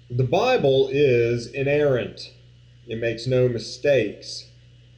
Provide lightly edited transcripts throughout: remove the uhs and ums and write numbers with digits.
The Bible is inerrant. It makes no mistakes.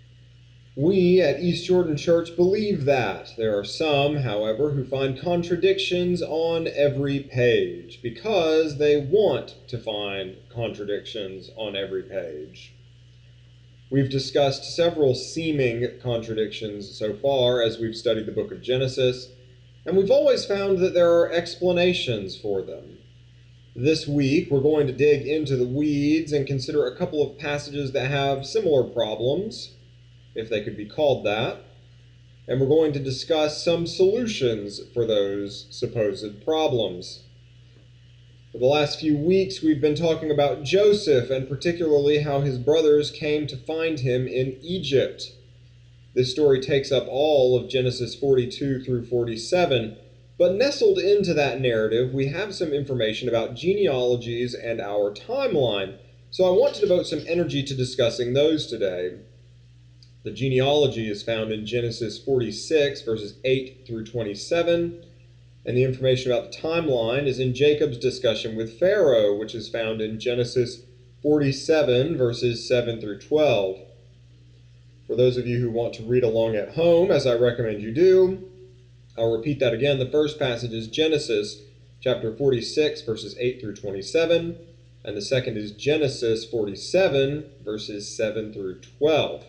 We at East Jordan Church believe that. There are some, however, who find contradictions on every page because they want to find contradictions on every page. We've discussed several seeming contradictions so far as we've studied the book of Genesis, and we've always found that there are explanations for them. This week, we're going to dig into the weeds and consider a couple of passages that have similar problems, if they could be called that, and we're going to discuss some solutions for those supposed problems. For the last few weeks, we've been talking about Joseph and particularly how his brothers came to find him in Egypt. This story takes up all of Genesis 42 through 47, but nestled into that narrative, we have some information about genealogies and our timeline, so I want to devote some energy to discussing those today. The genealogy is found in Genesis 46, verses 8 through 27, and the information about the timeline is in Jacob's discussion with Pharaoh, which is found in Genesis 47, verses 7 through 12. For those of you who want to read along at home, as I recommend you do, I'll repeat that again. The first passage is Genesis chapter 46, verses 8 through 27, and the second is Genesis 47, verses 7 through 12.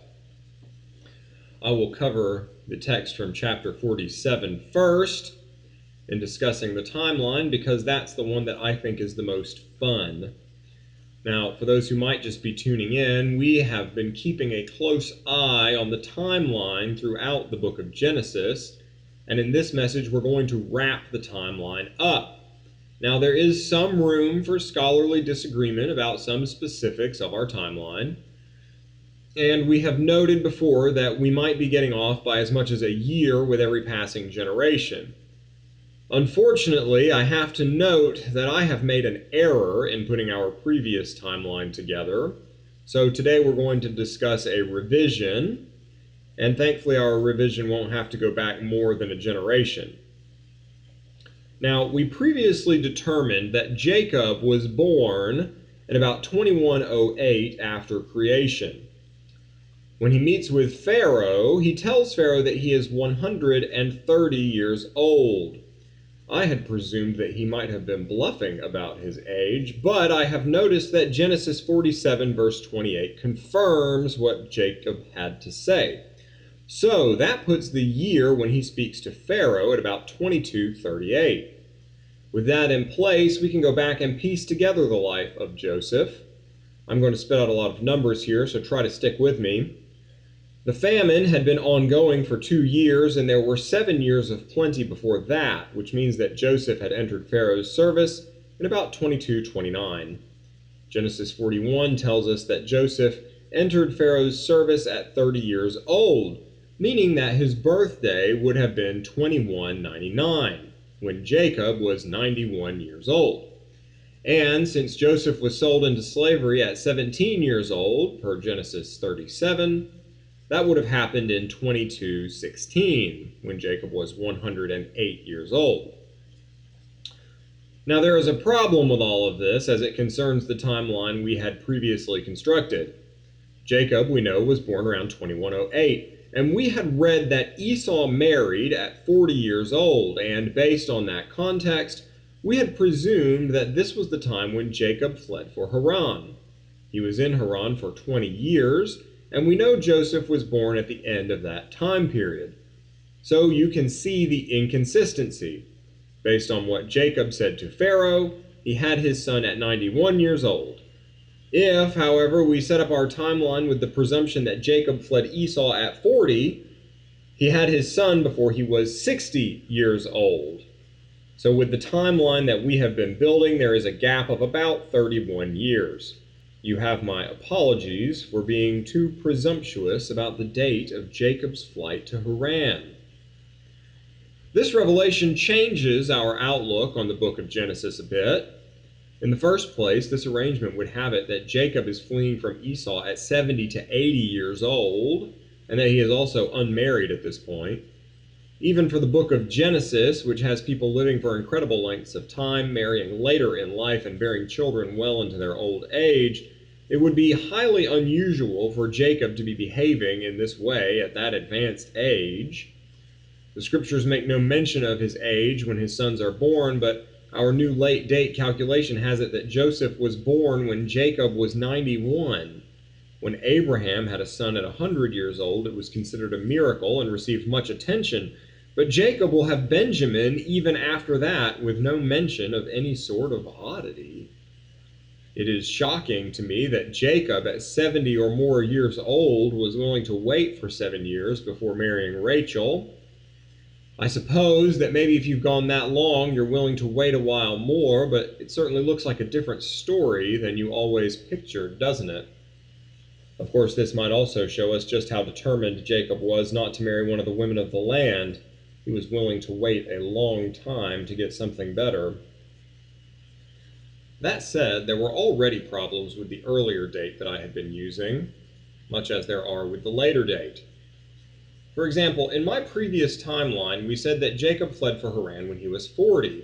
I will cover the text from chapter 47 first in discussing the timeline because that's the one that I think is the most fun. Now, for those who might just be tuning in, we have been keeping a close eye on the timeline throughout the book of Genesis, and in this message we're going to wrap the timeline up. Now, there is some room for scholarly disagreement about some specifics of our timeline, and we have noted before that we might be getting off by as much as a year with every passing generation. Unfortunately, I have to note that I have made an error in putting our previous timeline together. So today we're going to discuss a revision, and thankfully our revision won't have to go back more than a generation. Now, we previously determined that Jacob was born in about 2108 after creation. When he meets with Pharaoh, he tells Pharaoh that he is 130 years old. I had presumed that he might have been bluffing about his age, but I have noticed that Genesis 47 verse 28 confirms what Jacob had to say. So that puts the year when he speaks to Pharaoh at about 2238. With that in place, we can go back and piece together the life of Joseph. I'm going to spit out a lot of numbers here, so try to stick with me. The famine had been ongoing for 2 years, and there were 7 years of plenty before that, which means that Joseph had entered Pharaoh's service in about 2229. Genesis 41 tells us that Joseph entered Pharaoh's service at 30 years old, meaning that his birthday would have been 2199, when Jacob was 91 years old. And since Joseph was sold into slavery at 17 years old, per Genesis 37, that would have happened in 2216, when Jacob was 108 years old. Now, there is a problem with all of this as it concerns the timeline we had previously constructed. Jacob, we know, was born around 2108, and we had read that Esau married at 40 years old, and based on that context, we had presumed that this was the time when Jacob fled for Haran. He was in Haran for 20 years, and we know Joseph was born at the end of that time period. So you can see the inconsistency. Based on what Jacob said to Pharaoh, he had his son at 91 years old. If, however, we set up our timeline with the presumption that Jacob fled Esau at 40, he had his son before he was 60 years old. So with the timeline that we have been building, there is a gap of about 31 years. You have my apologies for being too presumptuous about the date of Jacob's flight to Haran. This revelation changes our outlook on the book of Genesis a bit. In the first place, this arrangement would have it that Jacob is fleeing from Esau at 70 to 80 years old, and that he is also unmarried at this point. Even for the book of Genesis, which has people living for incredible lengths of time, marrying later in life, and bearing children well into their old age, it would be highly unusual for Jacob to be behaving in this way at that advanced age. The scriptures make no mention of his age when his sons are born, but our new late date calculation has it that Joseph was born when Jacob was 91. When Abraham had a son at 100 years old, it was considered a miracle and received much attention. But Jacob will have Benjamin even after that, with no mention of any sort of oddity. It is shocking to me that Jacob, at 70 or more years old, was willing to wait for 7 years before marrying Rachel. I suppose that maybe if you've gone that long, you're willing to wait a while more, but it certainly looks like a different story than you always pictured, doesn't it? Of course, this might also show us just how determined Jacob was not to marry one of the women of the land. He was willing to wait a long time to get something better. That said, there were already problems with the earlier date that I had been using, much as there are with the later date. For example, in my previous timeline, we said that Jacob fled for Haran when he was 40.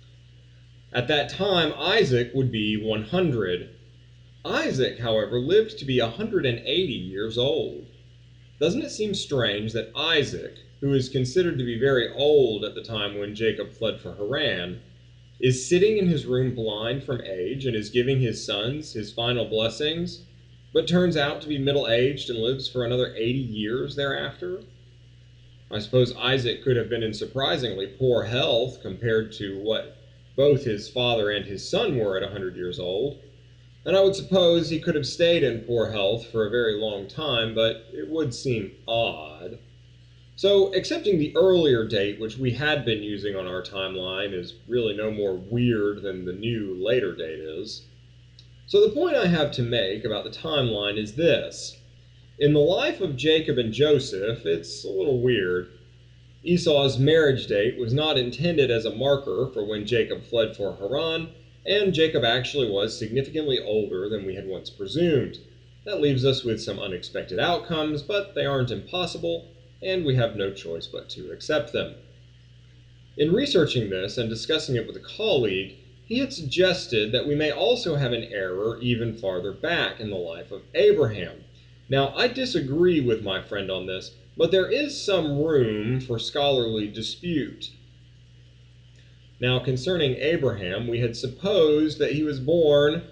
At that time, Isaac would be 100. Isaac, however, lived to be 180 years old. Doesn't it seem strange that Isaac, who is considered to be very old at the time when Jacob fled for Haran, is sitting in his room blind from age and is giving his sons his final blessings, but turns out to be middle-aged and lives for another 80 years thereafter? I suppose Isaac could have been in surprisingly poor health compared to what both his father and his son were at 100 years old, and I would suppose he could have stayed in poor health for a very long time, but it would seem odd. So, accepting the earlier date, which we had been using on our timeline, is really no more weird than the new later date is. So the point I have to make about the timeline is this. In the life of Jacob and Joseph, it's a little weird. Esau's marriage date was not intended as a marker for when Jacob fled for Haran, and Jacob actually was significantly older than we had once presumed. That leaves us with some unexpected outcomes, but they aren't impossible, and we have no choice but to accept them. In researching this and discussing it with a colleague, he had suggested that we may also have an error even farther back in the life of Abraham. Now, I disagree with my friend on this, but there is some room for scholarly dispute. Now, concerning Abraham, we had supposed that he was born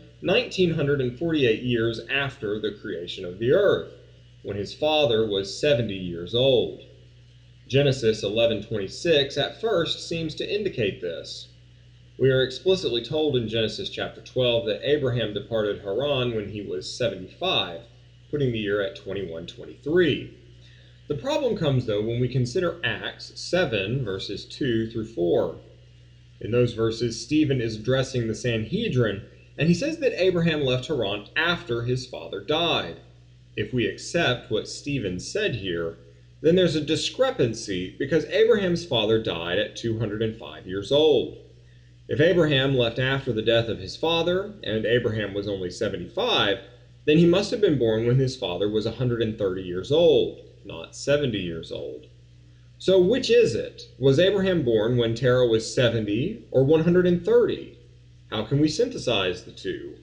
1948 years after the creation of the earth, when his father was 70 years old. Genesis 11:26 at first seems to indicate this. We are explicitly told in Genesis chapter 12 that Abraham departed Haran when he was 75, putting the year at 2123. The problem comes, though, when we consider Acts 7, verses 2 through 4. In those verses, Stephen is addressing the Sanhedrin, and he says that Abraham left Haran after his father died. If we accept what Stephen said here, then there's a discrepancy because Abraham's father died at 205 years old. If Abraham left after the death of his father, and Abraham was only 75, then he must have been born when his father was 130 years old, not 70 years old. So which is it? Was Abraham born when Terah was 70 or 130? How can we synthesize the two?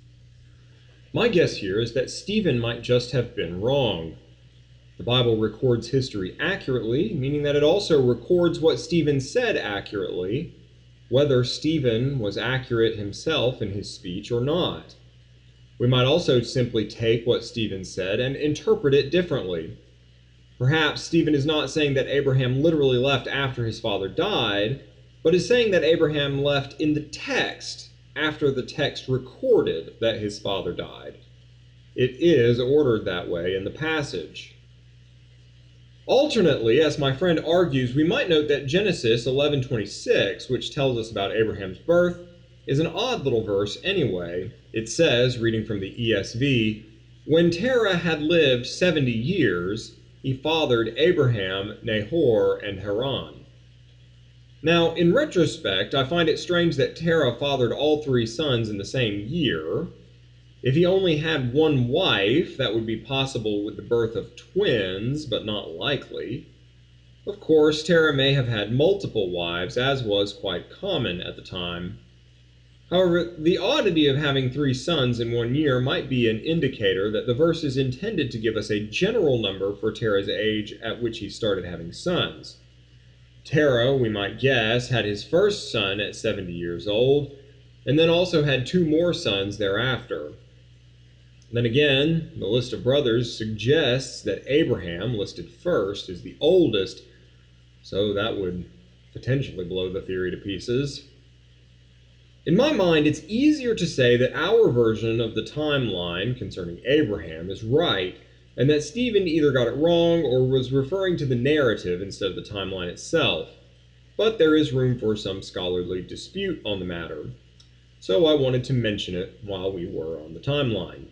My guess here is that Stephen might just have been wrong. The Bible records history accurately, meaning that it also records what Stephen said accurately, whether Stephen was accurate himself in his speech or not. We might also simply take what Stephen said and interpret it differently. Perhaps Stephen is not saying that Abraham literally left after his father died, but is saying that Abraham left in the text after the text recorded that his father died. It is ordered that way in the passage. Alternately, as my friend argues, we might note that Genesis 11:26, which tells us about Abraham's birth, is an odd little verse anyway. It says, reading from the ESV, "When Terah had lived 70 years, he fathered Abraham, Nahor, and Haran." Now, in retrospect, I find it strange that Terah fathered all three sons in the same year. If he only had one wife, that would be possible with the birth of twins, but not likely. Of course, Terah may have had multiple wives, as was quite common at the time. However, the oddity of having 3 sons in one year might be an indicator that the verse is intended to give us a general number for Terah's age at which he started having sons. Terah, we might guess, had his first son at 70 years old, and then also had 2 more sons thereafter. Then again, the list of brothers suggests that Abraham, listed first, is the oldest, so that would potentially blow the theory to pieces. In my mind, it's easier to say that our version of the timeline concerning Abraham is right, and that Stephen either got it wrong or was referring to the narrative instead of the timeline itself. But there is room for some scholarly dispute on the matter, so I wanted to mention it while we were on the timeline.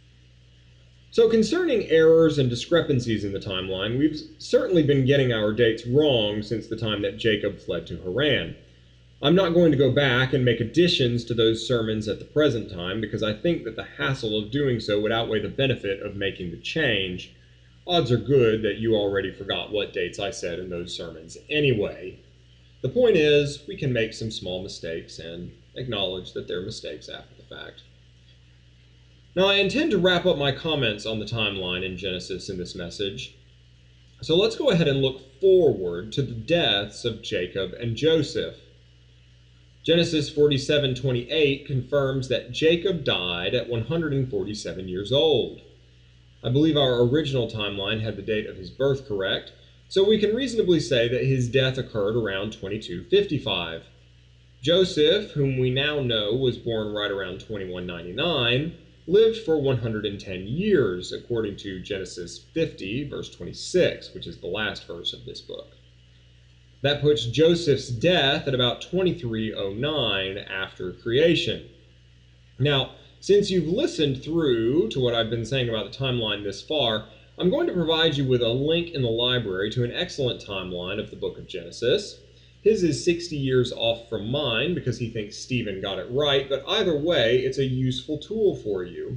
So concerning errors and discrepancies in the timeline, we've certainly been getting our dates wrong since the time that Jacob fled to Haran. I'm not going to go back and make additions to those sermons at the present time because I think that the hassle of doing so would outweigh the benefit of making the change. Odds are good that you already forgot what dates I said in those sermons anyway. The point is, we can make some small mistakes and acknowledge that they're mistakes after the fact. Now, I intend to wrap up my comments on the timeline in Genesis in this message. So let's go ahead and look forward to the deaths of Jacob and Joseph. Genesis 47:28 confirms that Jacob died at 147 years old. I believe our original timeline had the date of his birth correct, so we can reasonably say that his death occurred around 2255. Joseph, whom we now know was born right around 2199, lived for 110 years, according to Genesis 50, verse 26, which is the last verse of this book. That puts Joseph's death at about 2309 after creation. Now, since you've listened through to what I've been saying about the timeline this far, I'm going to provide you with a link in the library to an excellent timeline of the book of Genesis. His is 60 years off from mine because he thinks Stephen got it right, but either way, it's a useful tool for you.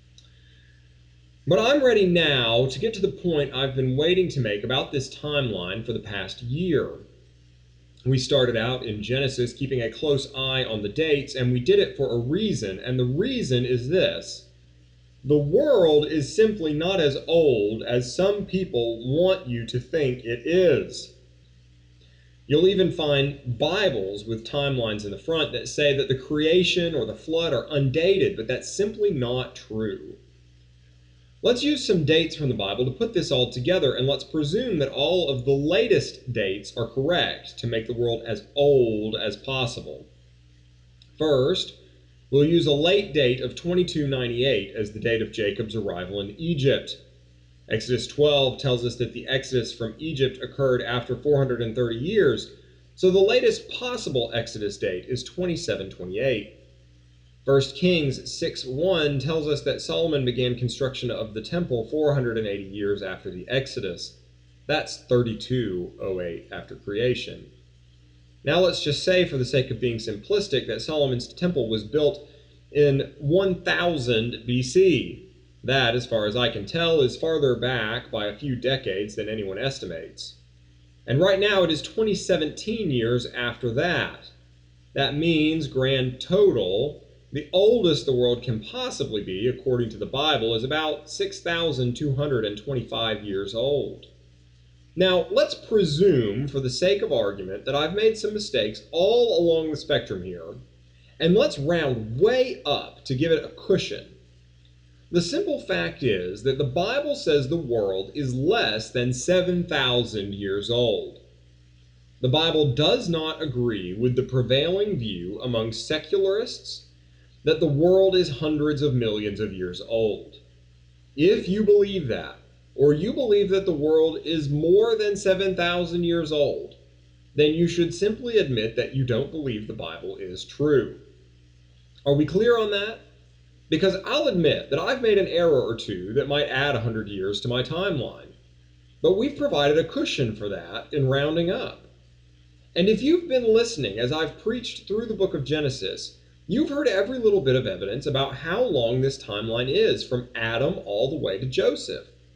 But I'm ready now to get to the point I've been waiting to make about this timeline for the past year. We started out in Genesis keeping a close eye on the dates, and we did it for a reason, and the reason is this. The world is simply not as old as some people want you to think it is. You'll even find Bibles with timelines in the front that say that the creation or the flood are undated, but that's simply not true. Let's use some dates from the Bible to put this all together, and let's presume that all of the latest dates are correct to make the world as old as possible. First, we'll use a late date of 2298 as the date of Jacob's arrival in Egypt. Exodus 12 tells us that the exodus from Egypt occurred after 430 years, so the latest possible exodus date is 2728. 1 Kings 6:1 tells us that Solomon began construction of the temple 480 years after the Exodus. That's 3208 after creation. Now let's just say, for the sake of being simplistic, that Solomon's temple was built in 1000 BC. That, as far as I can tell, is farther back by a few decades than anyone estimates. And right now it is 2017 years after that. That means, grand total, the oldest the world can possibly be, according to the Bible, is about 6,225 years old. Now, let's presume, for the sake of argument, that I've made some mistakes all along the spectrum here, and let's round way up to give it a cushion. The simple fact is that the Bible says the world is less than 7,000 years old. The Bible does not agree with the prevailing view among secularists that the world is hundreds of millions of years old. If you believe that, or you believe that the world is more than 7,000 years old, then you should simply admit that you don't believe the Bible is true. Are we clear on that? Because I'll admit that I've made an error or two that might add 100 years to my timeline, but we've provided a cushion for that in rounding up. And if you've been listening as I've preached through the book of Genesis, you've heard every little bit of evidence about how long this timeline is from Adam all the way to Joseph.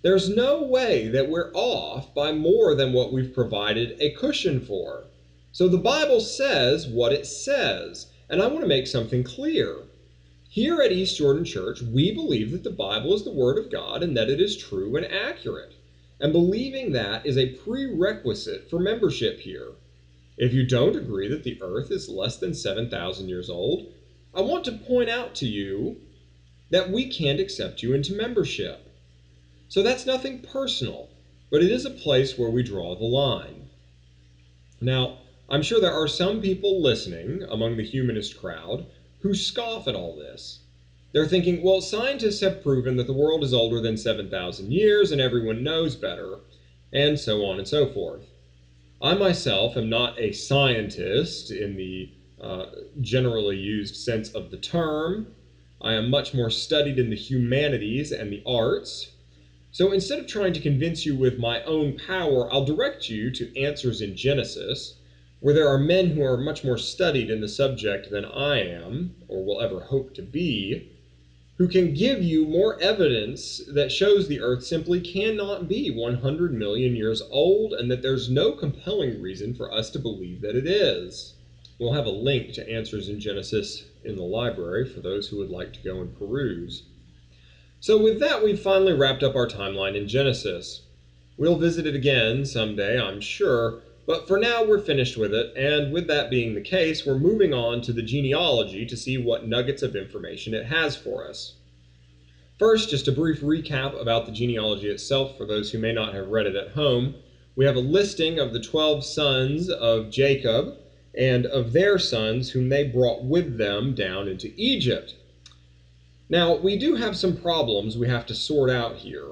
There's no way that we're off by more than what we've provided a cushion for. So the Bible says what it says, and I want to make something clear. Here at East Jordan Church, we believe that the Bible is the Word of God and that it is true and accurate. And believing that is a prerequisite for membership here. If you don't agree that the earth is less than 7,000 years old, I want to point out to you that we can't accept you into membership. So that's nothing personal, but it is a place where we draw the line. Now, I'm sure there are some people listening among the humanist crowd who scoff at all this. They're thinking, well, scientists have proven that the world is older than 7,000 years and everyone knows better, and so on and so forth. I myself am not a scientist in the generally used sense of the term. I am much more studied in the humanities and the arts. So instead of trying to convince you with my own power, I'll direct you to Answers in Genesis, where there are men who are much more studied in the subject than I am, or will ever hope to be, who can give you more evidence that shows the earth simply cannot be 100 million years old, and that there's no compelling reason for us to believe that it is. We'll have a link to Answers in Genesis in the library for those who would like to go and peruse. So with that, we've finally wrapped up our timeline in Genesis. We'll visit it again someday, I'm sure, but for now we're finished with it, and with that being the case, we're moving on to the genealogy to see what nuggets of information it has for us. First, just a brief recap about the genealogy itself for those who may not have read it at home. We have a listing of the 12 sons of Jacob and of their sons whom they brought with them down into Egypt. Now, we do have some problems we have to sort out here.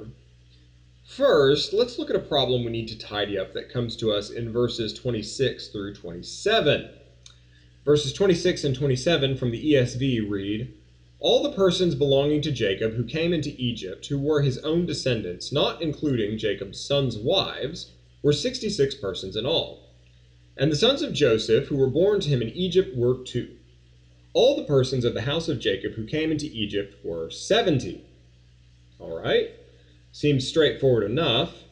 First, let's look at a problem we need to tidy up that comes to us in verses 26 through 27. Verses 26 and 27 from the ESV read, "All the persons belonging to Jacob who came into Egypt, who were his own descendants, not including Jacob's sons' wives, were 66 persons in all. And the sons of Joseph who were born to him in Egypt were 2. All the persons of the house of Jacob who came into Egypt were 70. All right, seems straightforward enough.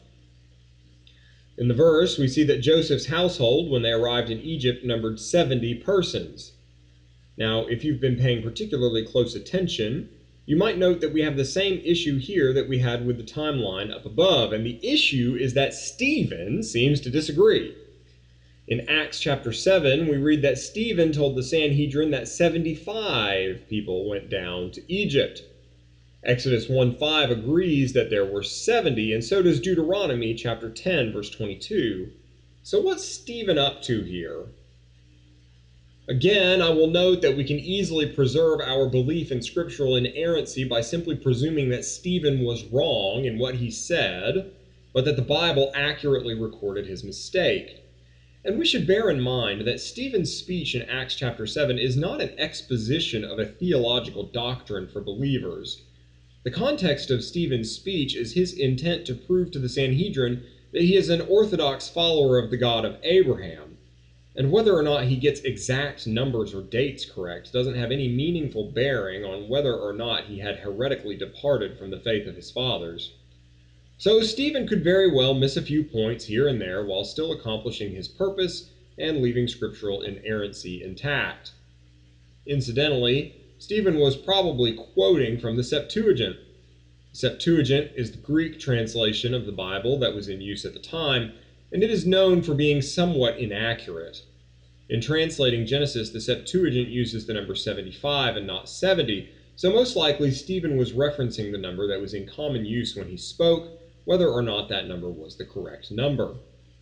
In the verse, we see that Joseph's household, when they arrived in Egypt, numbered 70 persons. Now, if you've been paying particularly close attention, you might note that we have the same issue here that we had with the timeline up above, and the issue is that Stephen seems to disagree. In Acts chapter 7, we read that Stephen told the Sanhedrin that 75 people went down to Egypt. Exodus 1:5 agrees that there were 70, and so does Deuteronomy chapter 10, verse 22. So what's Stephen up to here? Again, I will note that we can easily preserve our belief in scriptural inerrancy by simply presuming that Stephen was wrong in what he said, but that the Bible accurately recorded his mistake. And we should bear in mind that Stephen's speech in Acts chapter 7 is not an exposition of a theological doctrine for believers. The context of Stephen's speech is his intent to prove to the Sanhedrin that he is an orthodox follower of the God of Abraham. And whether or not he gets exact numbers or dates correct doesn't have any meaningful bearing on whether or not he had heretically departed from the faith of his fathers. So Stephen could very well miss a few points here and there while still accomplishing his purpose and leaving scriptural inerrancy intact. Incidentally, Stephen was probably quoting from the Septuagint. The Septuagint is the Greek translation of the Bible that was in use at the time, and it is known for being somewhat inaccurate. In translating Genesis, the Septuagint uses the number 75 and not 70, so most likely Stephen was referencing the number that was in common use when he spoke, whether or not that number was the correct number.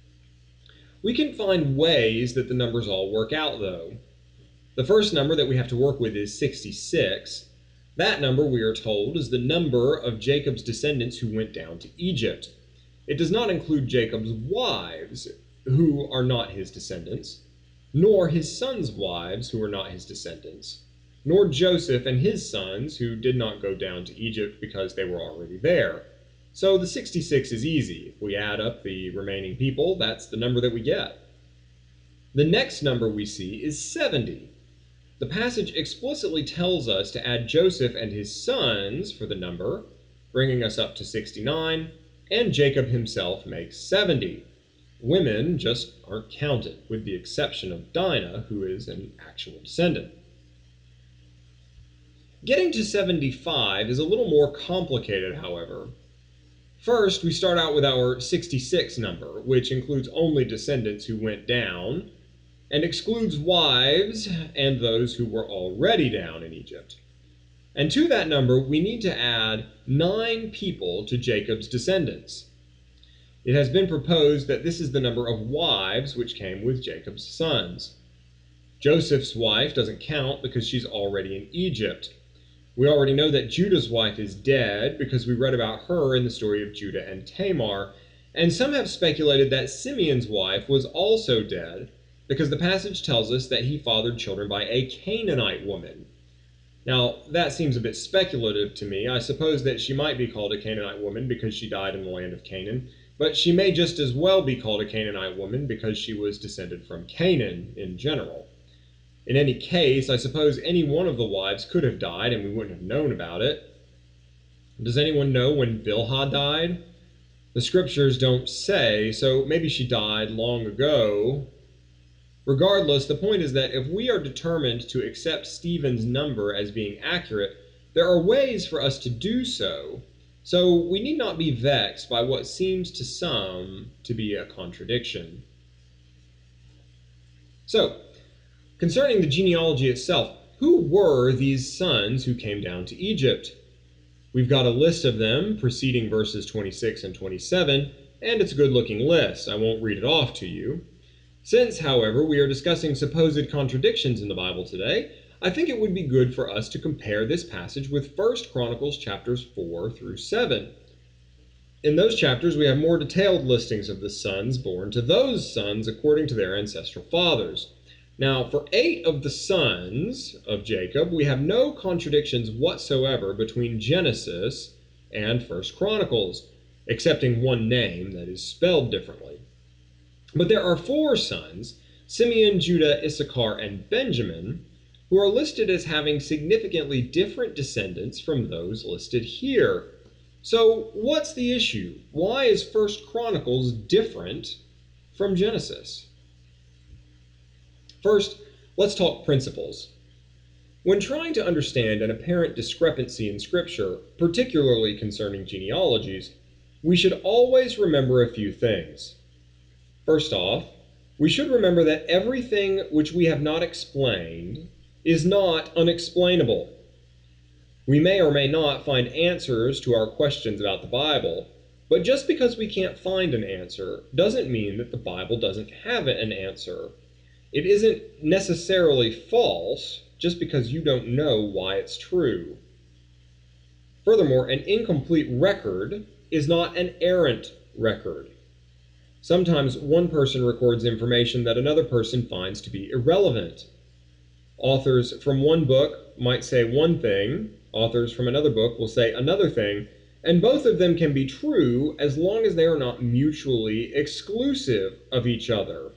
We can find ways that the numbers all work out, though. The first number that we have to work with is 66. That number, we are told, is the number of Jacob's descendants who went down to Egypt. It does not include Jacob's wives, who are not his descendants, nor his sons' wives, who are not his descendants, nor Joseph and his sons, who did not go down to Egypt because they were already there. So the 66 is easy. If we add up the remaining people, that's the number that we get. The next number we see is 70. The passage explicitly tells us to add Joseph and his sons for the number, bringing us up to 69, and Jacob himself makes 70. Women just aren't counted, with the exception of Dinah, who is an actual descendant. Getting to 75 is a little more complicated, however. First, we start out with our 66 number, which includes only descendants who went down, and excludes wives and those who were already down in Egypt. And to that number, we need to add 9 people to Jacob's descendants. It has been proposed that this is the number of wives which came with Jacob's sons. Joseph's wife doesn't count because she's already in Egypt. We already know that Judah's wife is dead because we read about her in the story of Judah and Tamar, and some have speculated that Simeon's wife was also dead because the passage tells us that he fathered children by a Canaanite woman. Now, that seems a bit speculative to me. I suppose that she might be called a Canaanite woman because she died in the land of Canaan, but she may just as well be called a Canaanite woman because she was descended from Canaan in general. In any case, I suppose any one of the wives could have died and we wouldn't have known about it. Does anyone know when Bilhah died? The scriptures don't say, so maybe she died long ago. Regardless, the point is that if we are determined to accept Stephen's number as being accurate, there are ways for us to do so, so we need not be vexed by what seems to some to be a contradiction. So, concerning the genealogy itself, who were these sons who came down to Egypt? We've got a list of them preceding verses 26 and 27, and it's a good-looking list. I won't read it off to you. Since, however, we are discussing supposed contradictions in the Bible today, I think it would be good for us to compare this passage with 1 Chronicles chapters 4 through 7. In those chapters, we have more detailed listings of the sons born to those sons according to their ancestral fathers. Now, for 8 of the sons of Jacob, we have no contradictions whatsoever between Genesis and 1 Chronicles, excepting one name that is spelled differently. But there are 4 sons, Simeon, Judah, Issachar, and Benjamin, who are listed as having significantly different descendants from those listed here. So, what's the issue? Why is 1 Chronicles different from Genesis? First, let's talk principles. When trying to understand an apparent discrepancy in Scripture, particularly concerning genealogies, we should always remember a few things. First off, we should remember that everything which we have not explained is not unexplainable. We may or may not find answers to our questions about the Bible, but just because we can't find an answer doesn't mean that the Bible doesn't have an answer. It isn't necessarily false just because you don't know why it's true. Furthermore, an incomplete record is not an errant record. Sometimes one person records information that another person finds to be irrelevant. Authors from one book might say one thing, authors from another book will say another thing, and both of them can be true as long as they are not mutually exclusive of each other.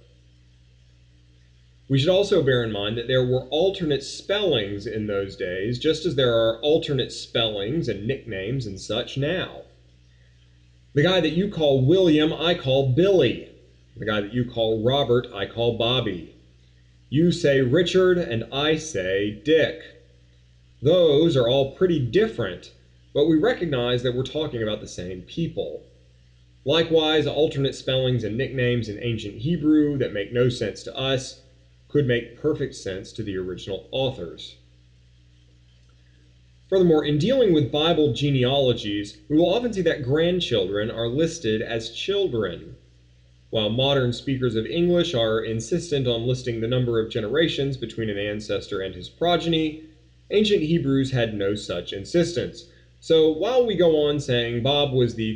We should also bear in mind that there were alternate spellings in those days, just as there are alternate spellings and nicknames and such now. The guy that you call William, I call Billy. The guy that you call Robert, I call Bobby. You say Richard, and I say Dick. Those are all pretty different, but we recognize that we're talking about the same people. Likewise, alternate spellings and nicknames in ancient Hebrew that make no sense to us could make perfect sense to the original authors. Furthermore, in dealing with Bible genealogies, we will often see that grandchildren are listed as children. While modern speakers of English are insistent on listing the number of generations between an ancestor and his progeny, ancient Hebrews had no such insistence. So while we go on saying Bob was the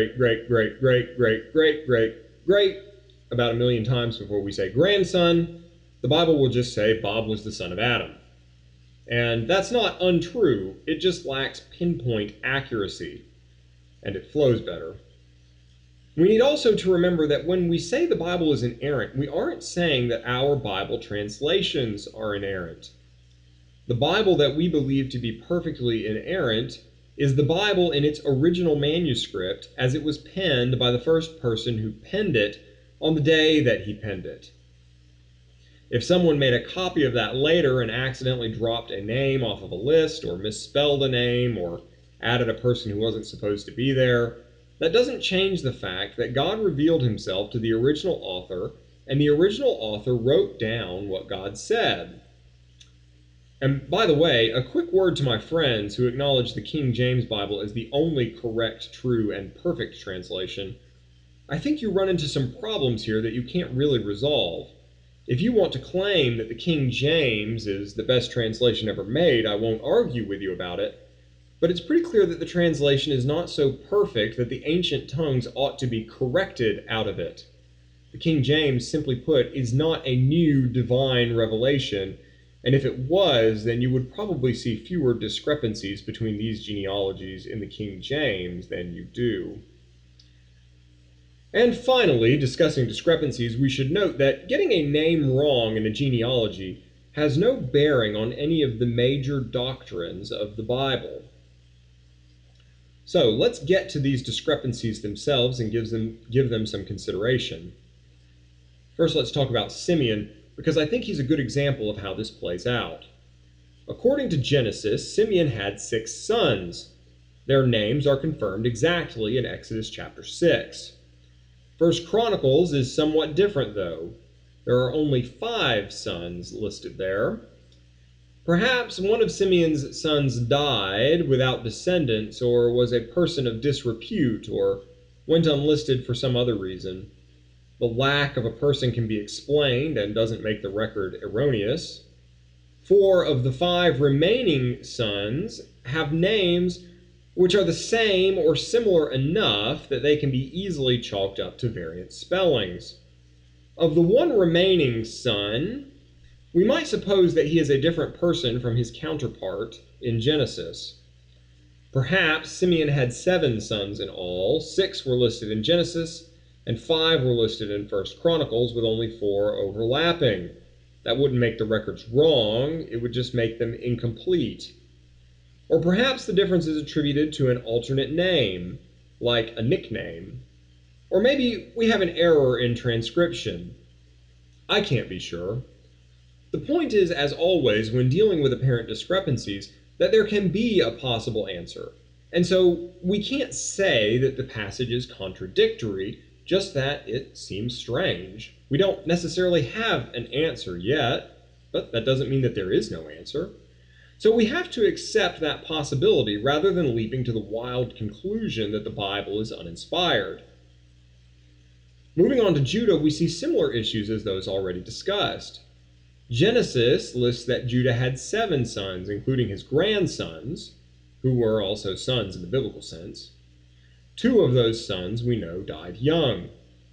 great about 1,000,000 times before we say grandson, the Bible will just say Bob was the son of Adam. And that's not untrue, it just lacks pinpoint accuracy, and it flows better. We need also to remember that when we say the Bible is inerrant, we aren't saying that our Bible translations are inerrant. The Bible that we believe to be perfectly inerrant is the Bible in its original manuscript as it was penned by the first person who penned it on the day that he penned it. If someone made a copy of that later and accidentally dropped a name off of a list or misspelled a name or added a person who wasn't supposed to be there, that doesn't change the fact that God revealed himself to the original author, and the original author wrote down what God said. And by the way, a quick word to my friends who acknowledge the King James Bible as the only correct, true, and perfect translation. I think you run into some problems here that you can't really resolve. If you want to claim that the King James is the best translation ever made, I won't argue with you about it, but it's pretty clear that the translation is not so perfect that the ancient tongues ought to be corrected out of it. The King James, simply put, is not a new divine revelation, and if it was, then you would probably see fewer discrepancies between these genealogies in the King James than you do. And finally, discussing discrepancies, we should note that getting a name wrong in a genealogy has no bearing on any of the major doctrines of the Bible. So let's get to these discrepancies themselves and give them some consideration. First, let's talk about Simeon, because I think he's a good example of how this plays out. According to Genesis, Simeon had 6 sons. Their names are confirmed exactly in Exodus chapter 6. First Chronicles is somewhat different, though. There are only 5 sons listed there. Perhaps one of Simeon's sons died without descendants, or was a person of disrepute, or went unlisted for some other reason. The lack of a person can be explained and doesn't make the record erroneous. 4 of the 5 remaining sons have names which are the same or similar enough that they can be easily chalked up to variant spellings. Of the one remaining son, we might suppose that he is a different person from his counterpart in Genesis. Perhaps Simeon had 7 sons in all. 6 were listed in Genesis, and 5 were listed in First Chronicles, with only 4 overlapping. That wouldn't make the records wrong, it would just make them incomplete. Or perhaps the difference is attributed to an alternate name, like a nickname. Or maybe we have an error in transcription. I can't be sure. The point is, as always, when dealing with apparent discrepancies, that there can be a possible answer. And so we can't say that the passage is contradictory, just that it seems strange. We don't necessarily have an answer yet, but that doesn't mean that there is no answer. So we have to accept that possibility rather than leaping to the wild conclusion that the Bible is uninspired. Moving on to Judah, we see similar issues as those already discussed. Genesis lists that Judah had 7 sons, including his grandsons, who were also sons in the biblical sense. 2 of those sons, we know, died young.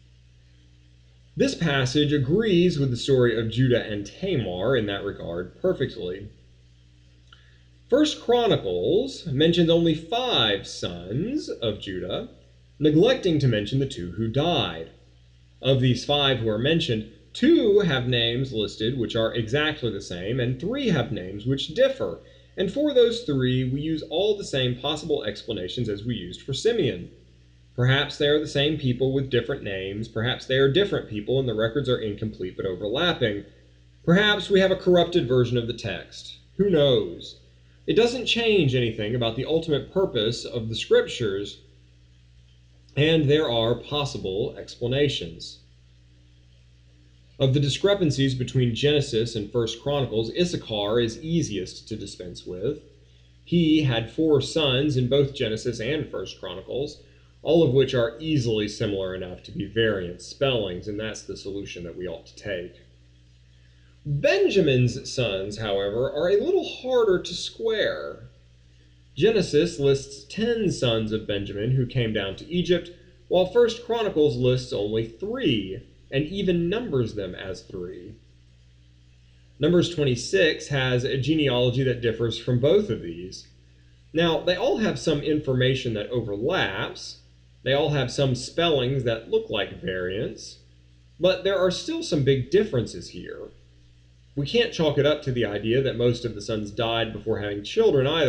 This passage agrees with the story of Judah and Tamar in that regard perfectly. First Chronicles mentions only 5 sons of Judah, neglecting to mention the 2 who died. Of these 5 who are mentioned, 2 have names listed which are exactly the same, and 3 have names which differ. And for those 3, we use all the same possible explanations as we used for Simeon. Perhaps they are the same people with different names. Perhaps they are different people and the records are incomplete but overlapping. Perhaps we have a corrupted version of the text. Who knows? It doesn't change anything about the ultimate purpose of the scriptures, and there are possible explanations. Of the discrepancies between Genesis and First Chronicles, Issachar is easiest to dispense with. He had 4 sons in both Genesis and First Chronicles, all of which are easily similar enough to be variant spellings, and that's the solution that we ought to take. Benjamin's sons, however, are a little harder to square. Genesis lists 10 sons of Benjamin who came down to Egypt, while First Chronicles lists only 3, and even numbers them as 3. Numbers 26 has a genealogy that differs from both of these. Now, they all have some information that overlaps, they all have some spellings that look like variants, but there are still some big differences here. We can't chalk it up to the idea that most of the sons died before having children either,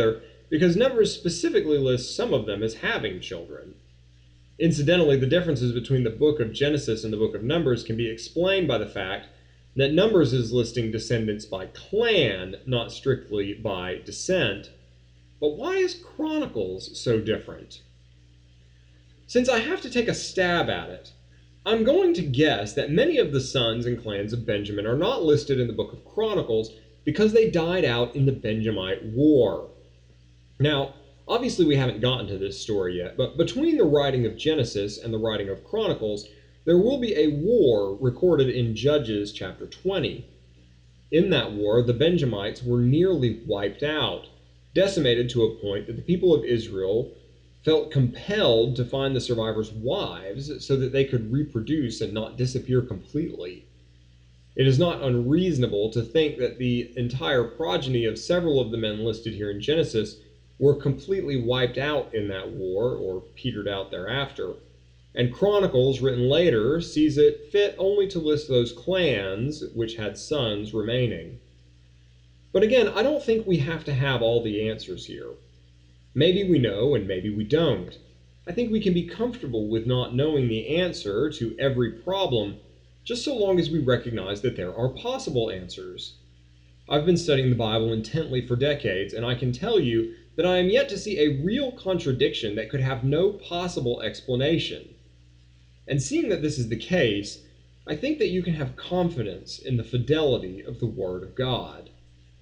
because Numbers specifically lists some of them as having children. Incidentally, the differences between the book of Genesis and the book of Numbers can be explained by the fact that Numbers is listing descendants by clan, not strictly by descent. But why is Chronicles so different? Since I have to take a stab at it, I'm going to guess that many of the sons and clans of Benjamin are not listed in the book of Chronicles because they died out in the Benjamite War. Now, obviously we haven't gotten to this story yet, but between the writing of Genesis and the writing of Chronicles, there will be a war recorded in Judges chapter 20. In that war, the Benjamites were nearly wiped out, decimated to a point that the people of Israel felt compelled to find the survivors' wives so that they could reproduce and not disappear completely. It is not unreasonable to think that the entire progeny of several of the men listed here in Genesis were completely wiped out in that war or petered out thereafter. And Chronicles, written later, sees it fit only to list those clans which had sons remaining. But again, I don't think we have to have all the answers here. Maybe we know and maybe we don't. I think we can be comfortable with not knowing the answer to every problem, just so long as we recognize that there are possible answers. I've been studying the Bible intently for decades, and I can tell you that I am yet to see a real contradiction that could have no possible explanation. And seeing that this is the case, I think that you can have confidence in the fidelity of the Word of God.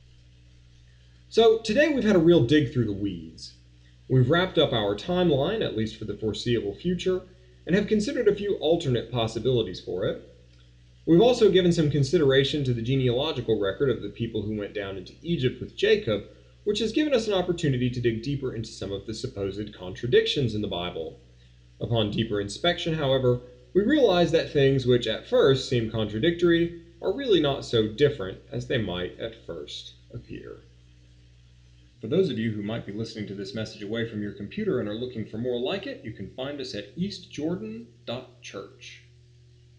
So today we've had a real dig through the weeds. We've wrapped up our timeline, at least for the foreseeable future, and have considered a few alternate possibilities for it. We've also given some consideration to the genealogical record of the people who went down into Egypt with Jacob, which has given us an opportunity to dig deeper into some of the supposed contradictions in the Bible. Upon deeper inspection, however, we realize that things which at first seem contradictory are really not so different as they might at first appear. For those of you who might be listening to this message away from your computer and are looking for more like it, you can find us at eastjordan.church.